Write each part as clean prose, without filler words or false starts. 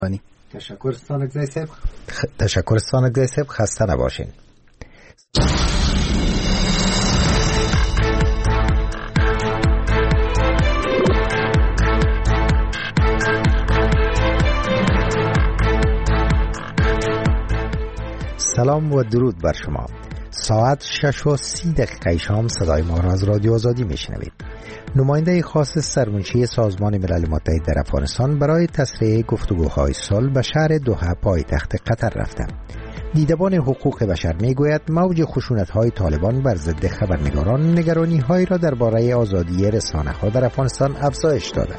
تشکر استانک زیسب خسته نباشین. سلام و درود بر شما. ساعت 6:30 شام صدای ما را از رادیو آزادی میشنوید. نماینده خاص سرمنشی سازمان ملل متحد در افغانستان برای تسریع گفتگوهای صلح به شهر دوحه پایتخت قطر رفته. دیدبان حقوق بشر میگوید موج خشونت‌های طالبان بر ضد خبرنگاران نگرانی‌هایی را درباره آزادی رسانه‌ها در افغانستان افزایش داده.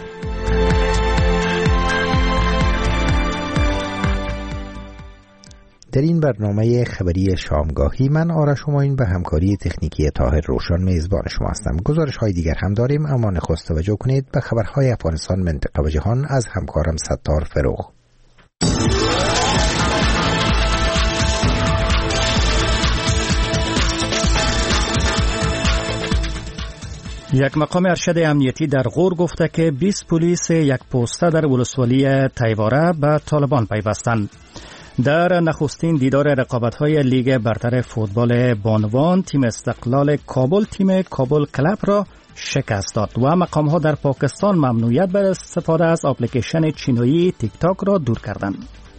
در این برنامه خبری شامگاهی من آرش همایون به همکاری تکنیکی طاهر روشن میزبان شما هستم. گزارش‌های دیگر هم داریم، اما نخست توجه کنید به خبرهای افغانستان، منطقه و جهان از همکارم ستار فروغ. یک مقام ارشد امنیتی در غور گفته که 20 پلیس یک پوسته در ولسوالی تیواره به طالبان پیوستند. در نخستین دیدار رقابت‌های لیگ برتر فوتبال بانوان، تیم استقلال کابل تیم کابل کلاب را شکست داد و مقام‌ها در پاکستان ممنوعیت بر استفاده از اپلیکیشن چینی تیک تاک را دور کردند.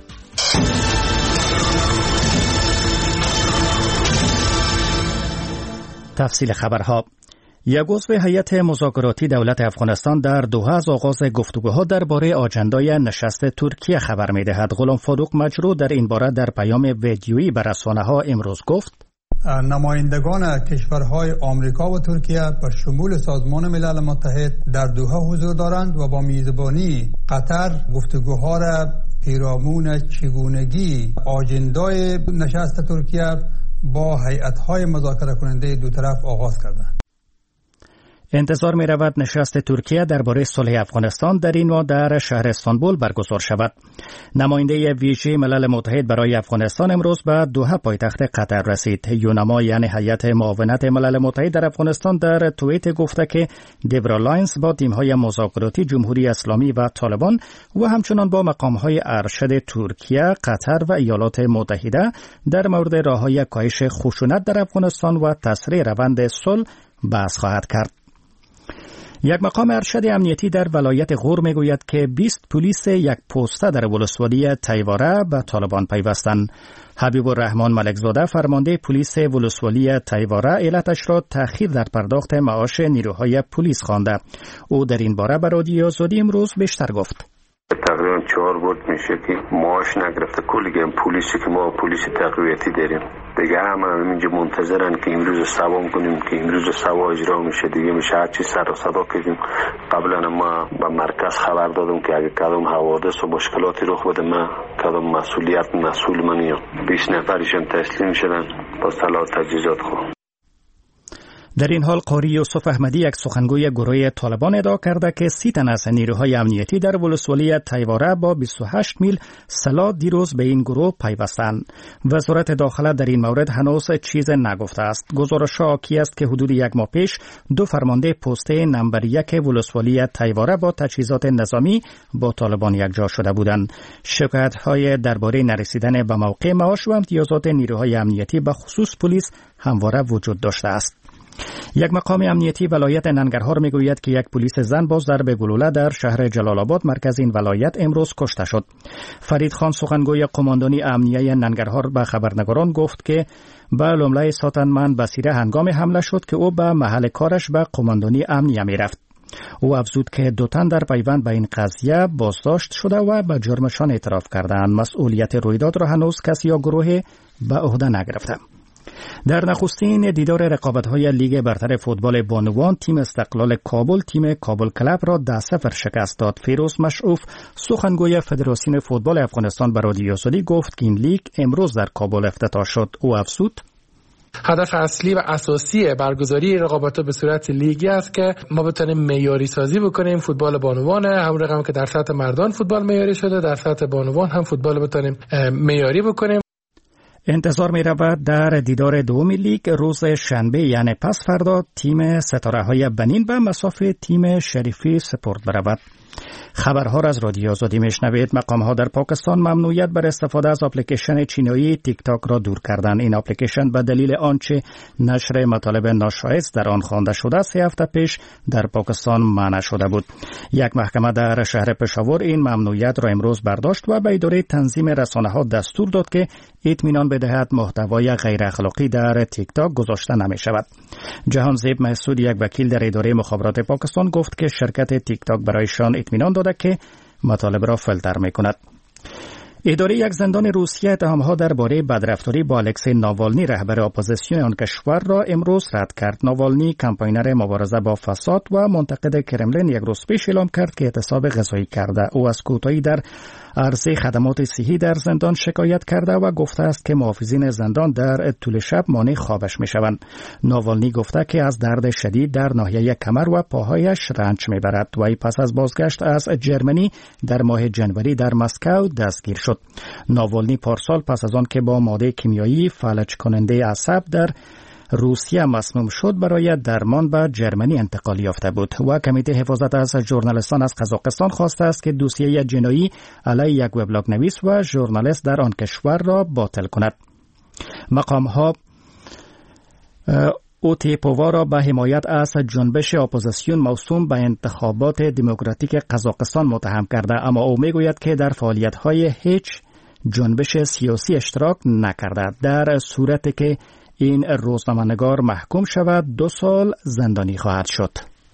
تفصیل خبرها. یک عضو هیئت مذاکراتی دولت افغانستان در دوحه از آغاز گفتگوها درباره آجندای نشست ترکیه خبر می‌دهد. غلام فاروق مجرو در این باره در پیام ویدیویی به رسانه‌ها امروز گفت: نمایندگان کشورهای آمریکا و ترکیه به شمول سازمان ملل متحد در دوحه حضور دارند و با میزبانی قطر گفتگوها را پیرامون چگونگی آجندای نشست ترکیه با هیئت‌های مذاکره کننده دو طرف آغاز کردند. انتظار می رود نشست ترکیه درباره صلح افغانستان در این ماه در شهر استانبول برگزار شود. نماینده ویژه ملل متحد برای افغانستان امروز به دوحه پایتخت قطر رسید. یونما یعنی هیئت معاونت ملل متحد در افغانستان در توییت گفته که دیبرا لاینز با تیم‌های مذاکراتی جمهوری اسلامی و طالبان و همچنان با مقام‌های ارشد ترکیه، قطر و ایالات متحده در مورد راه‌های کاهش خشونت در افغانستان و تسریع روند صلح بحث خواهد کرد. یک مقام ارشد امنیتی در ولایت غور میگوید که 20 پلیس یک پوسته در ولسوالی تیواره به طالبان پیوستند. حبیب الرحمن ملکزاده فرمانده پلیس ولسوالی تیواره علتش را تأخیر در پرداخت معاش نیروهای پلیس خوانده. او در این باره به رادیو آزادی امروز بیشتر گفت: تقریبا 4 بود میشه که معاش نگرفته. کلی پلیسی که ما پلیس تقویتی داریم دیگه همه اینجا منتظرن که امروز سوام کنیم که امروز سوا اجرا میشه. دیگه میشه هر چی سر و صدا کردیم. قبلا ما به مرکز خبر دادم که اگه کدام حوادث و مشکلاتی رخ بده ما کدام مسئول منیم. 20 نفرشون تسلیم شدن با سلاح تجهیزات خود. در این حال قاری یوسف احمدی یک سخنگوی گروه طالبان ادعا کرده که 30 تن از نیروهای امنیتی در ولسوالی تیواره با 28 میل سلاح دیروز به این گروه پیوستند. وزارت داخله در این مورد هنوز چیز نگفته است. گزارش حاکی است که حدود یک ماه پیش 2 فرمانده پسته نمبر 1 ولسوالی تیواره با تجهیزات نظامی با طالبان یکجا شده بودند. شکایت‌های درباره نرسیدن به موقع معاش و امتیازات نیروهای امنیتی به خصوص پلیس همواره وجود داشته است. یک مقام امنیتی ولایت ننگرهار میگوید که یک پلیس زن با ضرب گلوله در شهر جلال آباد مرکز این ولایت امروز کشته شد. فرید خان سخنگوی قماندانی امنیه ننگرهار به خبرنگاران گفت که به لملای ساتنمن بصیره هنگام حمله شد که او به محل کارش به قماندانی امنیه میرفت. او افزود که 2 تن در پیوند به این قضیه بازداشت شده و به جرمشان اعتراف کردند. مسئولیت رویداد را هنوز کسی یا گروه به عهده نگرفته. در نخستین دیدار رقابت‌های لیگ برتر فوتبال بانوان، تیم استقلال کابل تیم کابل کلاب را 10-0 شکست داد. فیروز مشعوف سخنگوی فدراسیون فوتبال افغانستان به رادیو آزادی گفت که این لیگ امروز در کابل افتتاح شد. او افزود: هدف اصلی و اساسی برگزاری رقابت‌ها به صورت لیگی است که ما بتونیم معیاری سازی بکنیم فوتبال بانوان، هم رقم که در سطح مردان فوتبال معیاری شده، در سطح بانوان هم فوتبال بتونیم معیاری بکنیم. انتظار می رود در دیدار دوم لیگ روز شنبه یعنی پس فردا تیم ستاره‌های بنین به مصاف تیم شریفی سپورت برود. خبرها را از رادیو آزادی میشنوید. مقام‌ها در پاکستان ممنوعیت بر استفاده از اپلیکیشن چینی تیک تاک را دور کردند. این اپلیکیشن به دلیل آنچه نشر مطالب ناشایست در آن خوانده شده 3 هفته پیش در پاکستان منع شده بود. یک محکمه در شهر پشاور این ممنوعیت را امروز برداشت و به اداره تنظیم رسانه‌ها دستور داد که اطمینان بدهد محتوای غیر اخلاقی در تیک تاک گذاشته نمی شود. جهانزیب محسود، یک وکیل در اداره مخابرات پاکستان، گفت که شرکت تیک تاک برایشان اطمینان داده که مطالب را فیلتر می کند. اداره یک زندان روسیه اتهام‌ها درباره بدرفتاری با الکسی ناوالنی رهبر اپوزیسیون آن کشور را امروز رد کرد. ناوالنی کمپاینر مبارزه با فساد و منتقد کرملین یک روز پیش اعلام کرد که اعتصاب غذایی کرده. او از کوتاهی در عرضه خدمات صحی در زندان شکایت کرده و گفته است که محافظین زندان در طول شب مانع خوابش میشوند. ناوالنی گفته که از درد شدید در ناحیه کمر و پاهایش رنج میبرد و ای پس از بازگشت از جرمنی در ماه جنوری در مسکو دستگیر شد. ناوالنی پارسال پس از آن که با ماده کیمیایی فلج کننده عصب در روسیه مسموم شد برای درمان به جرمنی انتقال یافته بود و کمیته حفاظت از ژورنالیستان از قزاقستان خواسته است که دوسیه جنایی علیه یک وبلاگ نویس و ژورنالیست در آن کشور را باطل کند. مقام‌ها اوتیپووا را به حمایت از جنبش اپوزیسیون موسوم به انتخابات دموکراتیک قزاقستان متهم کرده، اما او میگوید که در فعالیت‌های هیچ جنبش سیاسی اشتراک نکرده. در صورتی که این روزنامه‌نگار محکوم شود 2 سال زندانی خواهد شد.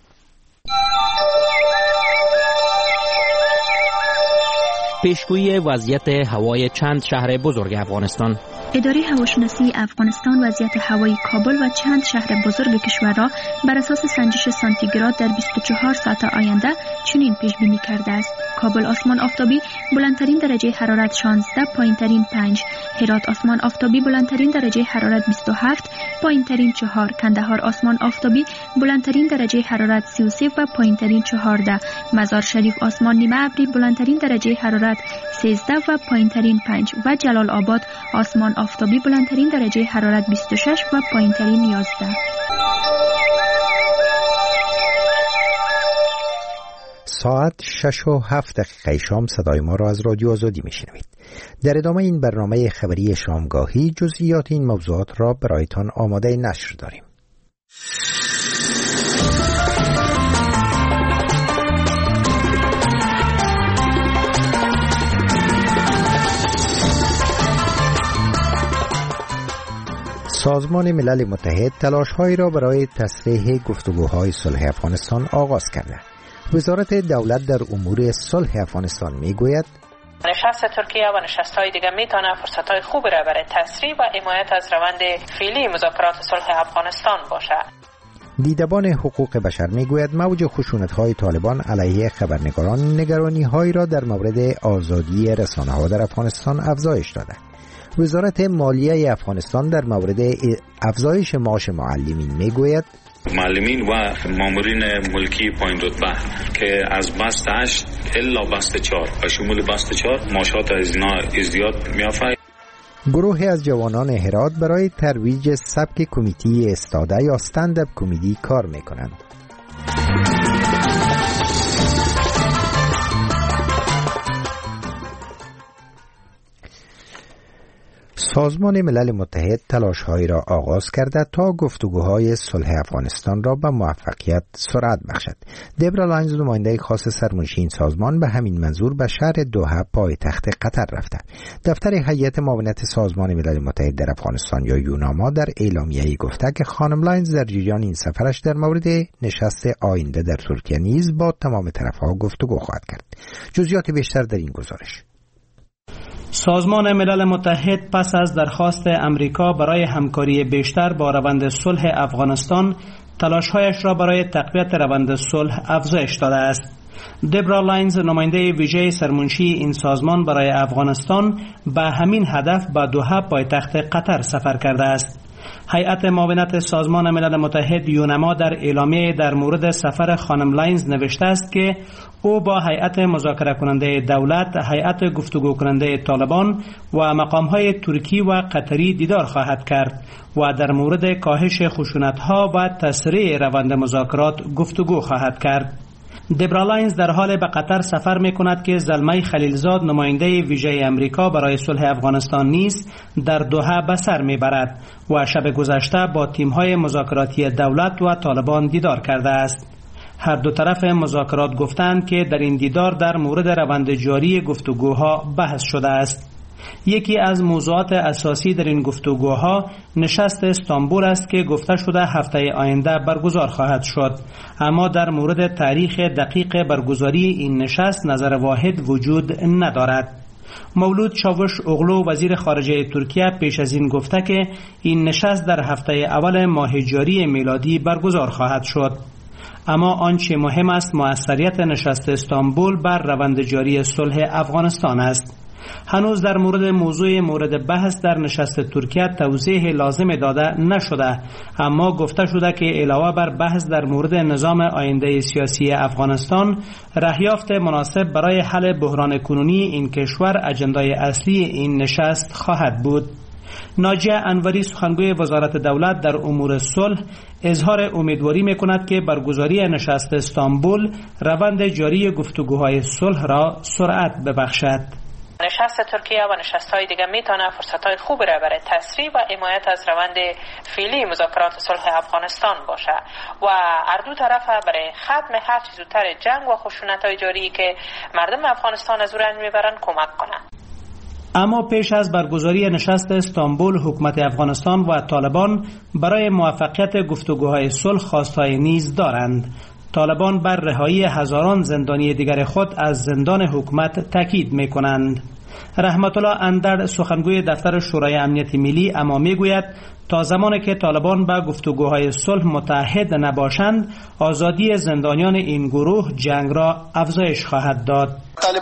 پیشگویی وضعیت هوای چند شهر بزرگ افغانستان. اداره هواشناسی افغانستان وضعیت هوایی کابل و چند شهر بزرگ کشور را بر اساس سنجش سانتیگراد در 24 ساعت آینده چنین پیش بینی کرده است: کابل آسمان آفتابی بلندترین درجه حرارت 16، پایینترین 5. هرات آسمان آفتابی بلندترین درجه حرارت 27، پایینترین 4. کندهار آسمان آفتابی بلندترین درجه حرارت 33 و پایینترین 14. مزار شریف آسمان نیمه ابری بلندترین درجه حرارت 13 و پایینترین 5 و جلال آباد آسمان آفتابی بلندترین درجه حرارت 26 و پایینترین 11. ساعت 6:07 شام صدای ما را از رادیو آزادی میشنوید. در ادامه این برنامه خبری شامگاهی جزئیات این موضوعات را برایتان آماده نشر داریم. سازمان ملل متحد تلاش‌هایی را برای تسریع گفتگوهای صلح افغانستان آغاز کرده. وزارت دولت در امور صلح افغانستان میگوید نشست ترکیه و نشست‌های دیگر میتونه فرصت‌های خوبی را برای تسریع و حمایت از روند فعلی مذاکرات صلح افغانستان باشد. دیدبان حقوق بشر میگوید موج خشونت‌های طالبان علیه خبرنگاران نگرانی‌هایی را در مورد آزادی رسانه‌ها در افغانستان افزایش داده. وزارت مالیه افغانستان در مورد افزایش معاش معلمین میگوید معلمین و مامورین ملکی پایین رتبه که از بست 8 الا بست 4 و شمول بست 4 معاشات از اینا ازدیاد میافته. گروهی از جوانان هرات برای ترویج سبک کمدی استاده یا استنداپ کمدی کار میکنند. سازمان ملل متحد تلاش‌هایی را آغاز کرده تا گفتگوهای صلح افغانستان را به موفقیت سرعت بخشد. دبرا لاینز، نماینده خاص سرمنشی این سازمان، به همین منظور به شهر دوحه پایتخت قطر رفته. دفتر هیئت معاونت سازمان ملل متحد در افغانستان یا یوناما در اعلامیه‌ای گفته که خانم لاینز در جریان این سفرش در مورد نشست آینده در ترکیه نیز با تمام طرف‌ها گفتگو خواهد کرد. جزئیات بیشتر در این گزارش. سازمان ملل متحد پس از درخواست امریکا برای همکاری بیشتر با روند صلح افغانستان تلاش‌هایش را برای تقویت روند صلح افزایش داده است. دبرا لاینز، نماینده ویژه سرمنشی این سازمان برای افغانستان، به همین هدف به دوحه پایتخت قطر سفر کرده است. هیئت معاونت سازمان ملل متحد یونما در اعلامیه در مورد سفر خانم لاینز نوشته است که او با هیئت مذاکره کننده دولت، هیئت گفتگو کننده طالبان و مقام‌های ترکی و قطری دیدار خواهد کرد و در مورد کاهش خشونت‌ها و تسریع روند مذاکرات گفتگو خواهد کرد. دبرالاینز در حال به قطر سفر می کند که زلمه خلیلزاد نماینده ویژه امریکا برای صلح افغانستان نیز در دوحه به سر می برد و شب گذشته با تیم‌های مذاکراتی دولت و طالبان دیدار کرده است. هر دو طرف مذاکرات گفتند که در این دیدار در مورد روند جاری گفتگوها بحث شده است. یکی از موضوعات اساسی در این گفتگوها نشست استانبول است که گفته شده هفته آینده برگزار خواهد شد، اما در مورد تاریخ دقیق برگزاری این نشست نظر واحد وجود ندارد. مولود چاوش اوغلو وزیر خارجه ترکیه پیش از این گفته که این نشست در هفته اول ماه جاری میلادی برگزار خواهد شد. اما آنچه مهم است موثریت نشست استانبول بر روند جاری صلح افغانستان است. هنوز در موضوع مورد بحث در نشست ترکیه توضیح لازم داده نشده، اما گفته شده که علاوه بر بحث در مورد نظام آینده سیاسی افغانستان، رهیافت مناسب برای حل بحران کنونی این کشور اجندای اصلی این نشست خواهد بود. ناجیه انوری سخنگوی وزارت دولت در امور صلح اظهار امیدواری می‌کند که برگزاری نشست استانبول روند جاری گفتگوهای صلح را سرعت ببخشد. نشست ترکیه و نشست‌های دیگر میتونه فرصت‌های خوبی را برای تسریع و حمایت از روند فعلی مذاکرات صلح افغانستان باشه و هر دو طرف برای ختم هر چه زودتر جنگ و خشونت‌های جاری که مردم افغانستان از او رنج میبرن کمک کنند. اما پیش از برگزاری نشست استانبول، حکومت افغانستان و طالبان برای موفقیت گفتگوهای صلح خواستهای نیز دارند. طالبان بر رهایی هزاران زندانی دیگر خود از زندان حکومت تاکید می‌کنند. رحمت الله اندر سخنگوی دفتر شورای امنیت ملی اما میگوید تا زمانی که طالبان به گفتگوهای صلح متحد نباشند، آزادی زندانیان این گروه جنگ را افزایش خواهد داد.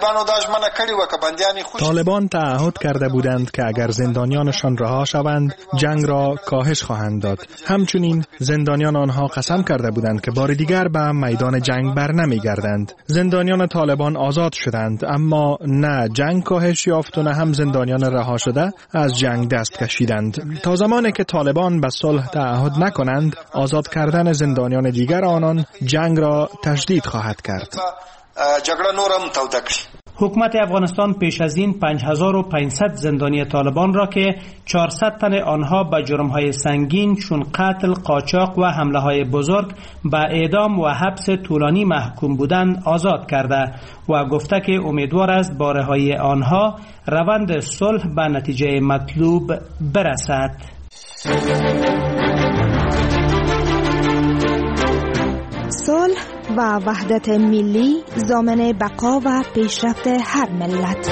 طالبان تعهد کرده بودند که اگر زندانیانشان رها شوند جنگ را کاهش خواهند داد. همچنین زندانیان آنها قسم کرده بودند که بار دیگر به میدان جنگ بر نمیگردند. زندانیان طالبان آزاد شدند، اما نه جنگ کاهش یافت و نه هم زندانیان رها شده از جنگ دست کشیدند. تا زمانی که طالبان به صلح تعهد نکنند، آزاد کردن زندانیان دیگر آنان جنگ را تشدید خواهد کرد. حکومت افغانستان پیش از این 5500 زندانی طالبان را که 400 تن آنها به جرم‌های سنگین چون قتل، قاچاق و حمله‌های بزرگ به اعدام و حبس طولانی محکوم بودند آزاد کرده و گفته که امیدوار است با رهایی آنها روند صلح به نتیجه مطلوب برسد. صلح و وحدت ملی ضامن بقا و پیشرفت هر ملت.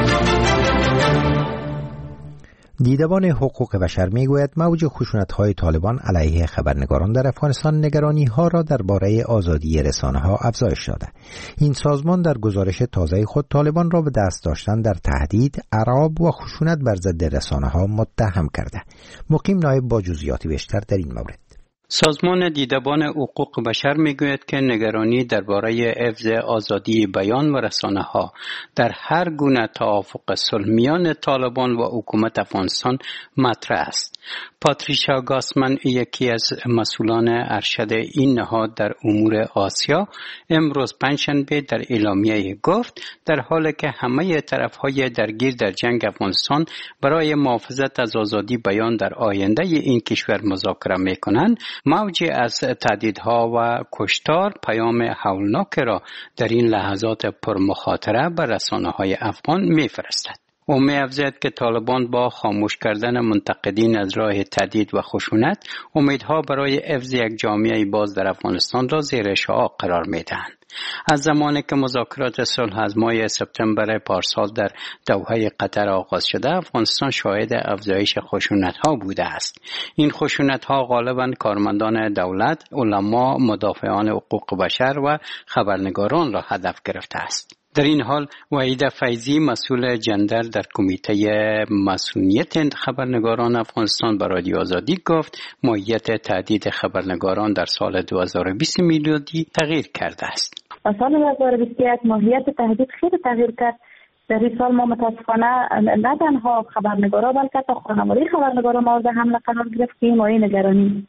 دیدبان حقوق بشر میگوید موج خشونت‌های طالبان علیه خبرنگاران در افغانستان نگرانی‌ها را درباره آزادی رسانه‌ها افزایش داده. این سازمان در گزارش تازه خود طالبان را به دست داشتن در تهدید، اعراب و خشونت بر ضد رسانه‌ها متهم کرده. مقیم نایب با جزئیات بیشتر در این مورد. سازمان دیدبان حقوق بشر میگوید که نگرانی درباره حفظ آزادی بیان و رسانه‌ها در هر گونه توافق صلح میان طالبان و حکومت افغانستان مطرح است. پاتریشا گاسمن، یکی از مسئولان ارشد این نهاد در امور آسیا، امروز پنجشنبه در اعلامیه گفت در حالی که همه طرف‌های درگیر در جنگ افغانستان برای محافظت از آزادی بیان در آینده این کشور مذاکره می‌کنند، موجی از تهدیدها و کشتار پیام هولناک را در این لحظات پرمخاطره بر رسانه‌های افغان می‌فرستد. او می‌افزاید که طالبان با خاموش کردن منتقدین از راه تهدید و خشونت، امیدها برای حفظ یک جامعه باز در افغانستان را زیر شعاع قرار می‌دهند. از زمانی که مذاکرات صلح از ماه سپتامبر پارسال در دوحه قطر آغاز شده، افغانستان شاهد افزایش خشونت‌ها بوده است. این خشونت‌ها غالباً کارمندان دولت، علما، مدافعان حقوق بشر و خبرنگاران را هدف گرفته است. در این حال وحیده فیضی، مسئول جندر در کمیته مسئولیت خبرنگاران افغانستان به رادیو آزادی گفت ماهیت تهدید خبرنگاران در سال 2020 میلادی تغییر کرده است. سال 2021 ماهیت تهدید خیلی تغییر کرد. در این سال ما متاسفانه نه تنها خبرنگارا بلکه تا خانواده خبرنگارا مورد حمله قرار گرفتیم و این نگرانی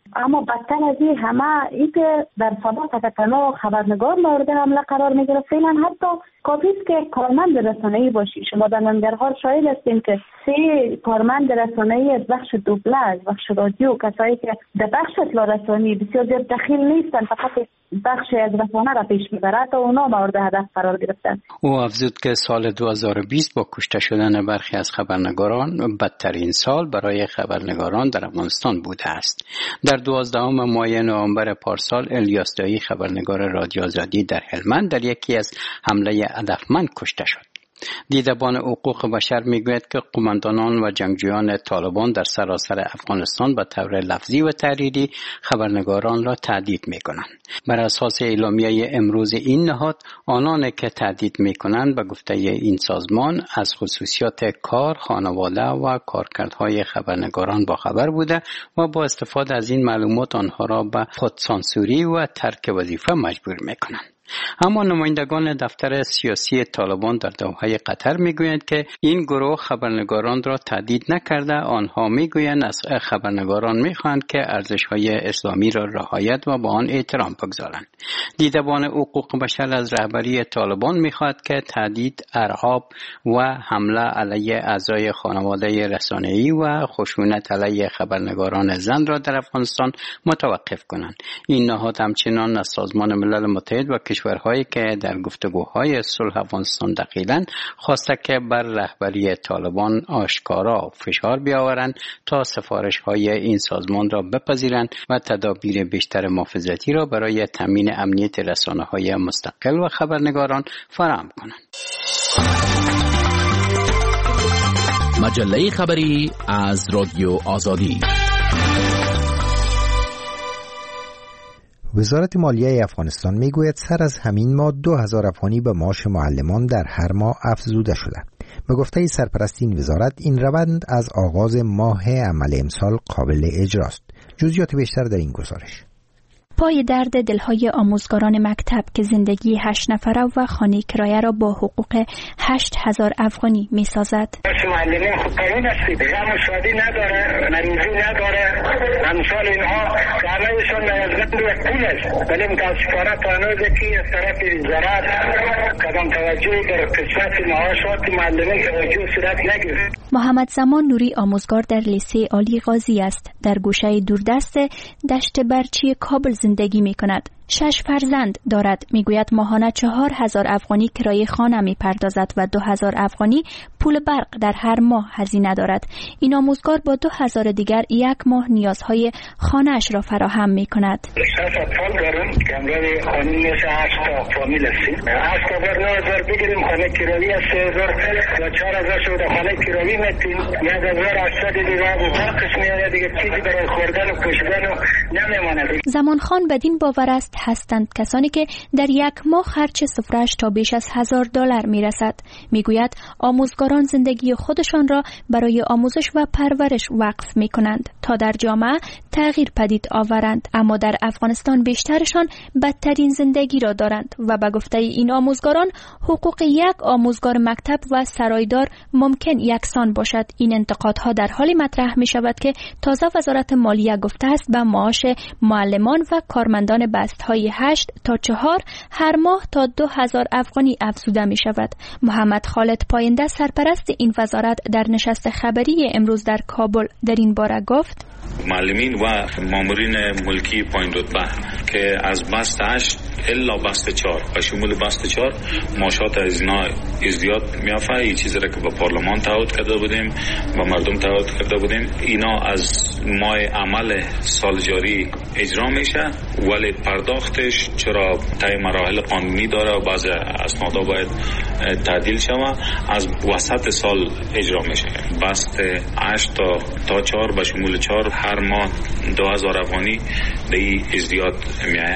اما بدتر از این همه این که در سابق تکنو خبرنگار مورد حمله قرار میگیره. فعلا حتی کافی است که کارمند رسانه‌ای باشی. شما در ننگرهار شاهد هستین که 3 کارمند رسانه‌ای از بخش دوبله، بخش رادیو، کسایی که در بخش اطلاع رسانی بسیار زیاد دخیل نیستن، فقط بخش از رسانه را پیش میبرد تا اونا مورد هدف قرار گرفتن. او افزود که سال 2020 با کشته شدن برخی از خبرنگاران بدترین سال برای خبرنگاران در افغانستان بوده است. در 12 ماه نوامبر پارسال الیاس دایی خبرنگار رادیو آزادی در هلمند در یکی از حمله هدفمند کشته شد. دیدبان حقوق بشر میگوید که قماندانان و جنگجویان طالبان در سراسر افغانستان به طور لفظی و تحریری خبرنگاران را تهدید میکنند. بر اساس اعلامیه امروز این نهاد، آنان که تهدید میکنند به گفته این سازمان از خصوصیات کار، خانواده و کارکردهای خبرنگاران باخبر بوده و با استفاده از این معلومات آنها را به خودسانسوری و ترک وظیفه مجبور میکنند. اما نمایندگان دفتر سیاسی طالبان در دوحه قطر میگویند که این گروه خبرنگاران را تهدید نکرده. آنها میگویند از خبرنگاران میخواهند که ارزش‌های اسلامی را رعایت و با آن احترام بگذارند. دیدبان حقوق بشر از رهبری طالبان میخواهد که تهدید، ارهاب و حمله علیه اعضای خانواده رسانه‌ای و خشونت علیه خبرنگاران زن را در افغانستان متوقف کنند. این نهاد همچنان از سازمان ملل متحد و کشورهایی که در گفتگوهای صلح افغانستان دخیلند خواسته که بر رهبری طالبان آشکارا فشار بیاورند تا سفارش‌های این سازمان را بپذیرند و تدابیر بیشتر محافظتی را برای تامین امنیت رسانه‌های مستقل و خبرنگاران فراهم کنند. مجله خبری از رادیو آزادی. وزارت مالیه افغانستان میگوید سر از همین ماه 2000 افغانی به معاش معلمان در هر ماه افزوده شده. به گفته سرپرست این وزارت، این روند از آغاز ماه عمل امسال قابل اجراست. جزئیات بیشتر در این گزارش. پای درد دلهای آموزگاران مکتب که زندگی 8 نفره و خانه کرایه را با حقوق 8000 افغانی می سازد. معلمین خود قانون هستی، غم و شادی نداره، مریضی نداره، امثال اینها کاملشون نیازمند یک پول است، ولی متاسفانه تانوزه که از طرف وزارت کدام توجهی در قسمت معاشات معلمین توجه صورت نگرفت. محمد زمان نوری آموزگار در لیسه عالی غازی است. در گوشه دوردست دشت برچی کابل زندگی می کند. 6 فرزند دارد. میگوید ماهانه 4000 افغانی کرایه خانه می پردازد و 2000 افغانی پول برق در هر ماه هزینه دارد. این آموزگار با 2000 دیگر یک ماه نیازهای خانه اش را فراهم می کند. 6 اطفال دارم که امروز خانه میشه 8 تا فامیل هستیم. 8 تا بر 9000 بگیریم، خانه کرایه 3000 و 4000 شده خانه کرایه میتیم. 1800 دیگر و برقش میاد دیگه، چیزی برای خوردن و پوشیدن نمیماند. زمان خان بدین باور است هستند کسانی که در یک ماه خرج سفره‌اش تا بیش از $1000 میرسد. میگوید آموزگاران زندگی خودشان را برای آموزش و پرورش وقف میکنند تا در جامعه تغییر پدید آورند، اما در افغانستان بیشترشان بدترین زندگی را دارند و به گفته این آموزگاران حقوق یک آموزگار مکتب و سرایدار ممکن یکسان باشد. این انتقادها در حالی مطرح می شود که تازه وزارت مالیه گفته است به معاش معلمان و کارمندان بستهای 8 تا 4 هر ماه تا 2000 افغانی افزوده می شود. محمد خالد پاینده سرپرست این وزارت در نشست خبری امروز در کابل در این باره گفت: معلمین و مامورین ملکی پایین رتبه که از بست 8 الا بست 4 و شمول بست 4 معاشات از اینا ازدیاد میافته. این چیزی را که به پارلمان تعهد کرده بودیم و مردم تعهد کرده بودیم، اینا از ماه عمل سال جاری اجرا میشه، ولی پرداختش چرا طی مراحل قانونی داره و بعض اسنادا باید تعدیل شود، از وسط سال اجرا میشه. بست 8 تا 4 به شمول 4 هر ماه 2000 افغانی به این ازدیاد میایه.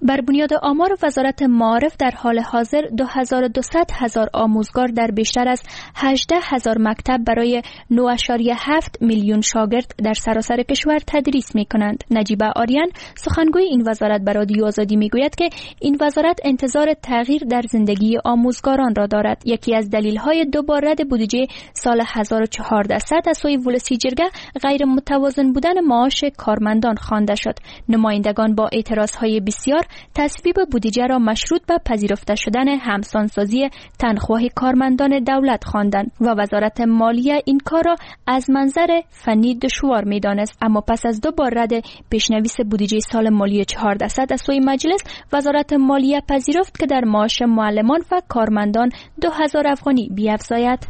بر بنیاد آمار وزارت معارف در حال حاضر 2200,000 آموزگار در بیشتر از 18,000 مکتب برای 9.7 میلیون شاگرد در سراسر کشور تدریس می کنند. نجیبه آریان سخنگوی این وزارت به رادیو آزادی می گوید که این وزارت انتظار تغییر در زندگی آموزگاران را دارد. یکی از دلیل‌های دوباره رد بودجه سال 1400 از سوی ولسی جرگه غیر متوازن بودن معاش کارمندان خوانده شد. نمایندگان با اعتراضهای بسیار تصویب بودجه را مشروط به پذیرفته شدن همسانسازی تنخواه کارمندان دولت خواندند و وزارت مالیه این کار را از منظر فنی دشوار می‌دانست. اما پس از دوباره رد پیشنویس بودجه سال مالی 1400 از سوی مجلس، وزارت مالیه پذیرفت که در معاش معلمان و کارمندان 2000 افغانی بیفزاید.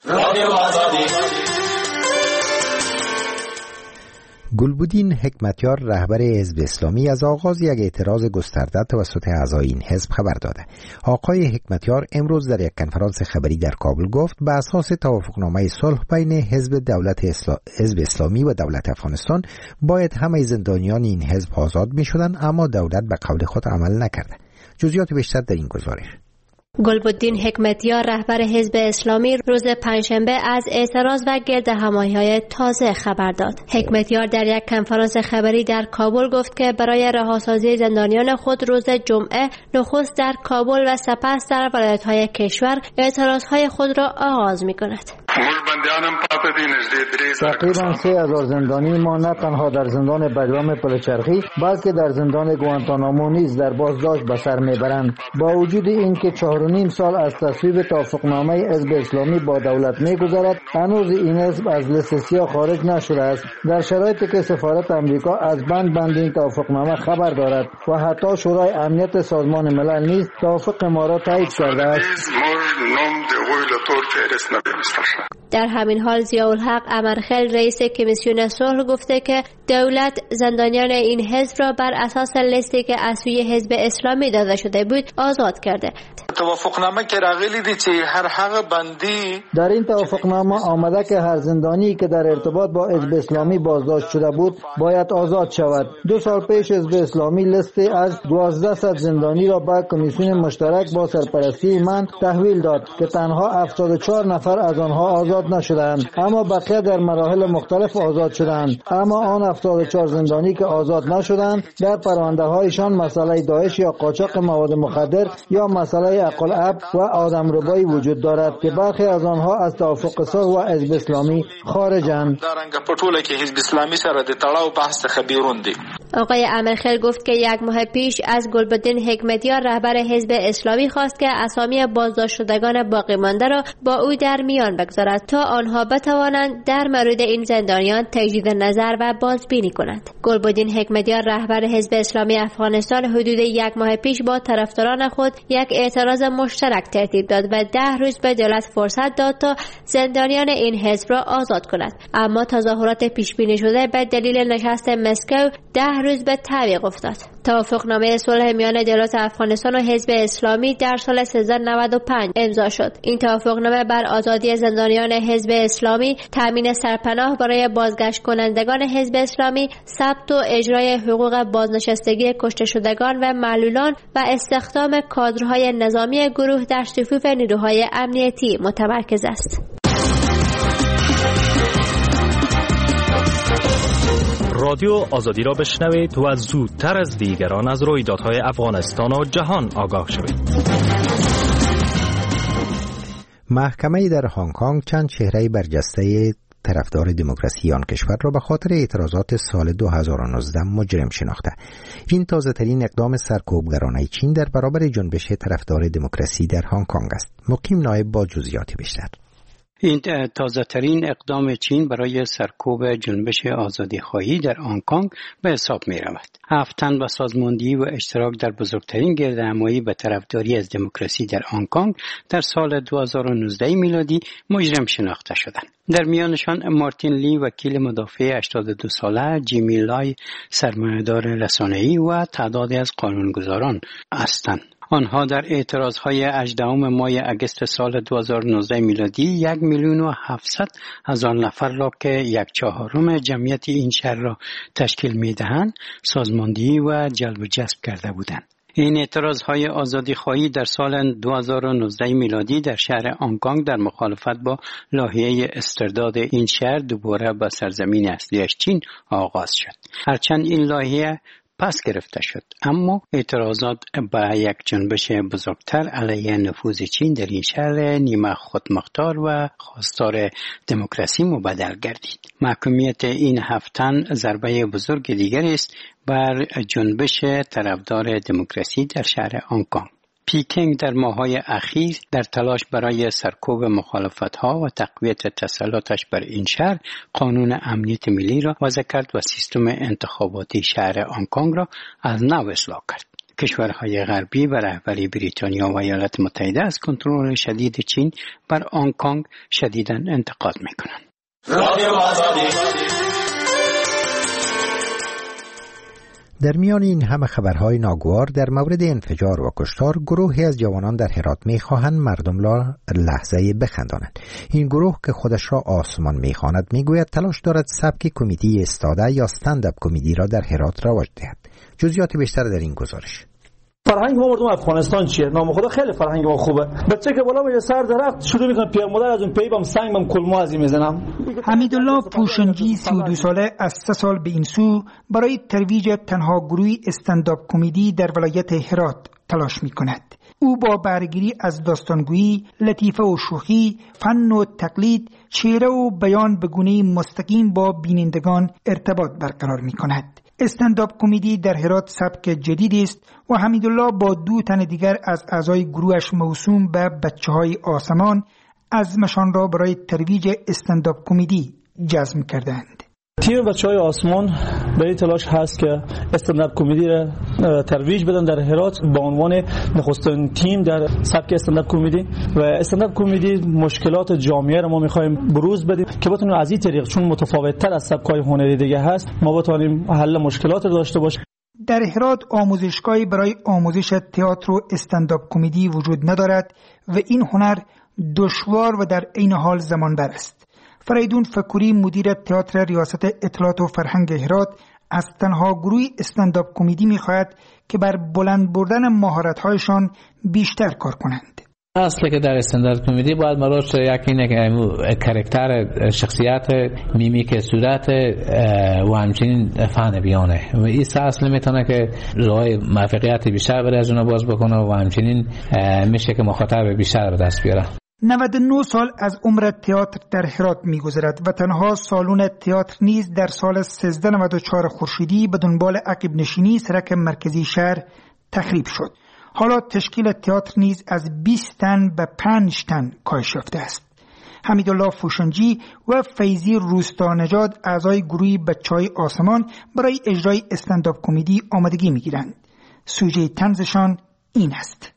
گلبدین حکمتیار رهبر حزب اسلامی از آغاز یک اعتراض گسترده توسط اعضای این حزب خبر داده. آقای حکمتیار امروز در یک کنفرانس خبری در کابل گفت به اساس توافقنامه صلح بین حزب اسلامی و دولت افغانستان باید همه زندانیان این حزب آزاد می شدند، اما دولت به قول خود عمل نکرده. جزئیات بیشتر در این گزارش. گلبدین حکمتیار رهبر حزب اسلامی روز پنجشنبه از اعتراض و گرد همایی‌های تازه خبر داد. حکمتیار در یک کنفرانس خبری در کابل گفت که برای رهاسازی زندانیان خود روز جمعه نخست در کابل و سپس در ولایت‌های کشور اعتراضهای خود را آغاز می‌کند. تقریباً 3000 زندانی ما نه تنها در زندان بگرام پلچرخی بلکه در زندان گوانتانامو نیز در بازداشت به سر میبرند. با وجود اینکه 4.5 سال از تصویب توافقنامه حزب اسلامی با دولت میگذرد، هنوز این حزب از لیست سیاه خارج نشده است. در شرایطی که سفارت امریکا از بند این توافقنامه خبر دارد و حتی شورای امنیت سازمان ملل نیز توافق ما را تایید کرده است. در همین حال ضیاءالحق امرخیل رئیس کمیسیون صلح گفته که دولت زندانیان این حزب را بر اساس لیستی که از سوی حزب اسلامی داده شده بود آزاد کرده. توافقنامه که راغلی دی چې هر هغه بندی در این توافقنامه آمده که هر زندانی که در ارتباط با حزب اسلامی بازداشت شده بود باید آزاد شود. 2 سال پیش حزب اسلامی لیست از 1200 زندانی را به کمیسیون مشترک با سرپرستی من تحویل داد که تنها 74 نفر از آنها آزاد نشدند، اما بقیه در مراحل مختلف آزاد شدند. اما آن 74 زندانی که آزاد نشدند در پرونده هایشان مسئله داعش یا قاچاق مواد مخدر یا مسئله عقل اب و آدمربایی وجود دارد که برخی از آنها از توافق صلح و حزب اسلامی خارجند. آقای امرخیل گفت که 1 ماه پیش از گلبدین حکمتیار رهبر حزب اسلامی خواست که اسامی بازداشت شدگان باقی مانده را با او در میان بگذارد تا آنها بتوانند در مورد این زندانیان تجدید نظر و بازبینی کنند. گلبدین حکمتیار رهبر حزب اسلامی افغانستان حدود 1 ماه پیش با طرفداران خود یک اعتراض مشترک ترتیب داد و 10 روز به دولت فرصت داد تا زندانیان این حزب را آزاد کند، اما تظاهرات پیش بینی شده به دلیل نشست مسکو 10 روز به تعویق افتاد. توافقنامه صلح میان دولت افغانستان و حزب اسلامی در سال 1395 امضا شد. این توافقنامه بر آزادی زندانیان حزب اسلامی، تامین سرپناه برای بازگشت کنندگان حزب اسلامی، ثبت و اجرای حقوق بازنشستگی کشته شدگان و معلولان و استخدام کادرهای نظامی گروه در صفوف نیروهای امنیتی متمرکز است. رادیو آزادی را بشنوید و زودتر از دیگران از رویدادهای افغانستان و جهان آگاه شوید. محکمه در هنگ کنگ چند چهره برجسته طرفدار دموکراسی آن کشور را به خاطر اعتراضات سال 2019 مجرم شناخته. این تازه ترین اقدام سرکوبگرانه چین در برابر جنبش طرفدار دموکراسی در هنگ کنگ است. مقیم نایب با جزئیات بیشتر. این تازه ترین اقدام چین برای سرکوب جنبش آزادیخواهی در هنگ کنگ به حساب می رود. 7 تن با سازماندهی و اشتراک در بزرگترین گردهمایی به طرفداری از دموکراسی در هنگ کنگ در سال 2019 میلادی مجرم شناخته شدند. در میانشان مارتین لی وکیل مدافع 82 ساله، جیمی لای سرمایه‌دار رسانه‌ای و تعدادی از قانونگذاران هستند. آنها در اعتراضهای 18 ماه اگست سال 2019 میلادی 1,700,000 نفر را که 1/4 جمعیت این شهر را تشکیل می‌دهند سازماندهی و جلب و جذب کرده بودند. این اعتراضهای آزادی خواهی در سال 2019 میلادی در شهر هنگ‌کنگ در مخالفت با لایحه استرداد این شهر دوباره به سرزمین اصلیش چین آغاز شد. هرچند این لایحه پس گرفته شد، اما اعتراضات به یک جنبش بزرگتر علیه نفوذ چین در این شهر نیمه خودمختار و خواستار دموکراسی مبدل گردید. محکومیت این 7 تن ضربه بزرگ دیگر است بر جنبش طرفدار دموکراسی در شهر هنگ‌کنگ. پیکنگ در ماه‌های اخیر در تلاش برای سرکوب مخالفت‌ها و تقویت تسلطش بر این شهر قانون امنیت ملی را وضع کرد و سیستم انتخاباتی شهر هنگ‌کنگ را از نو اصلاح کرد. کشورهای غربی به رهبری بریتانیا و ایالات متحده از کنترل شدید چین بر هنگ‌کنگ شدیداً انتقاد می‌کنند. در میان این همه خبرهای ناگوار در مورد انفجار و کشتار، گروهی از جوانان در هرات می‌خواهند مردم را لحظه بخندانند. این گروه که خودش را آسمان می‌خواند میگوید تلاش دارد سبک کمدی استاده یا استنداپ کمدی را در هرات رواج دهد. جزئیات بیشتر در این گزارش. فرهنگ ما مردم افغانستان چیه؟ نام خدا خیلی فرهنگ ما خوبه. بچه که بالا به سر درخت شروع میکنه پیر مادر از اون پیبم سنگم کلمو ازی میزنم. حمیدالله پوشنجی 32 ساله از 3 سال به این سو برای ترویج تنها گروه استنداپ کمدی در ولایت هرات تلاش میکند. او با برگیری از داستانگویی، لطیفه و شوخی، فن و تقلید، شعر و بیان به گونه‌ای مستقیم با بینندگان ارتباط برقرار میکند. استنداپ کمدی در هرات سبک جدیدی است و حمیدالله با 2 تن دیگر از اعضای گروهش موسوم به بچه‌های آسمان عزمشان را برای ترویج استنداپ کمدی جزم کردند. تیم بچه‌های آسمان به این تلاش هست که استنداپ کمدی را ترویج بدن در هرات با عنوان نخستین تیم در سبک استنداپ کمدی. و استنداپ کمدی مشکلات جامعه را ما می‌خوایم بروز بدیم که بتونیم از این طریق، چون متفاوت‌تر از سبک‌های هنری دیگه هست، ما بتونیم حل مشکلات را داشته باشیم. در هرات آموزشگاهی برای آموزش تئاتر و استنداپ کمدی وجود ندارد و این هنر دشوار و در عین حال زمانبر است. فریدون فکوری مدیر تئاتر ریاست اطلاعات و فرهنگ هرات از تنها گروه استنداپ کمدی می‌خواهد که بر بلند بردن مهارت‌هایشان بیشتر کار کنند. اصلی که در استنداپ کمدی باید مراش یقینه که کاراکتر شخصیت میمیک صورت و همچنین فن بیانه و این اصل میتونه که راه موفقیت بیشتر برای از اونها باز بکنه و همچنین میشه که مخاطب بیشتر به دست بیاره. 99 سال از عمر تئاتر در هرات می‌گذرد و تنها سالن تئاتر نیز در سال 1394 خورشیدی به دنبال عقب نشینی سرک مرکزی شهر تخریب شد. حالا تشکیل تئاتر نیز از 20 تن به 5 تن کاهش یافته است. حمیدالله فوشنجی و فیضی روستانژاد اعضای گروه بچه‌های آسمان برای اجرای استنداپ کمدی آمادگی می‌گیرند. سوژه طنزشان این است: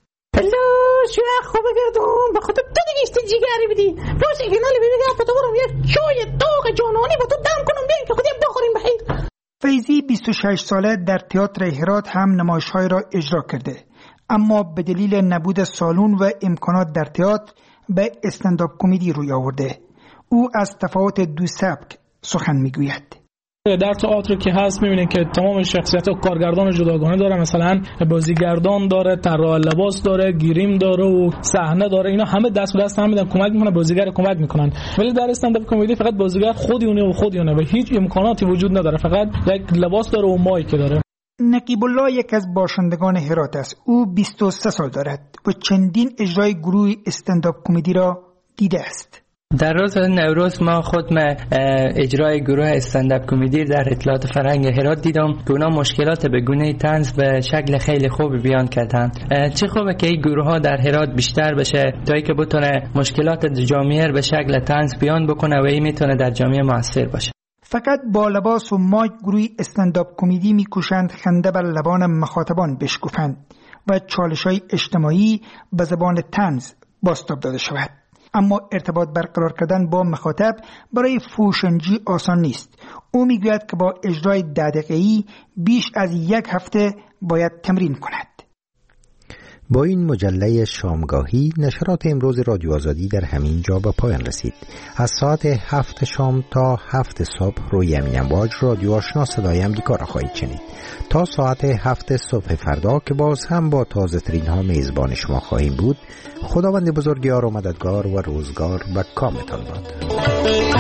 شو خوبه گردم به خودت تو دیگه است جیگری بدی باشه که نالی ببینم تو برام یک چای داغ جانانی با تو دم کنم بیاین که خودم بخوریم بخیر. فیضی 26 ساله در تئاتر هرات هم نمایش‌های را اجرا کرده، اما به دلیل نبود سالن و امکانات در تئاتر به استنداپ کمدی روی آورده. او از تفاوت دو سبک سخن میگوید. در تئاتر که هست میبینید که تمام شخصیت و کارگردان جداگانه داره، مثلا بازیگردان داره، طراح لباس داره، گریم داره و صحنه داره، اینا همه دست به دست هم میدن، کمک میکنن، بازیگر کمک میکنن. ولی در استنداپ کمدی فقط بازیگر خودیونه و خودیونه و هیچ امکاناتی وجود نداره، فقط یک لباس داره و مایک داره. نقیب الله یک از باشندگان هرات است. او 23 سال دارد و چندین اجرای گروه استنداپ کمدی را دیده است. در روز نوروز ما خود اجرای گروه استنداپ کمدی در اطلاعات فرهنگ هرات دیدم که اونا مشکلات به گونه طنز به شکل خیلی خوب بیان کردن. چه خوبه که این گروه ها در هرات بیشتر بشه تا اینکه بتونه مشکلات جامعه به شکل طنز بیان بکنه و این میتونه در جامعه موثر باشه. فقط با لباس و مایک گروه استنداپ کمدی میکوشند خنده بر لبان مخاطبان بشکوفند و چالش‌های اجتماعی به زبان طنز بازتاب داده شود. اما ارتباط برقرار کردن با مخاطب برای فوشنجی آسان نیست. او میگوید که با اجرای 10 دقیقه‌ای بیش از 1 هفته باید تمرین کند. با این مجله شامگاهی نشرات امروز رادیو آزادی در همین جا به پایان رسید. از ساعت 7 شام تا 7 صبح روی همین امواج رادیو آشنا صدای امریکا را خواهید شنید. تا ساعت 7 صبح فردا که باز هم با تازه ترین ها میزبان شما خواهیم بود. خداوند بزرگوار و مددگار و روزگار به کامتان باد.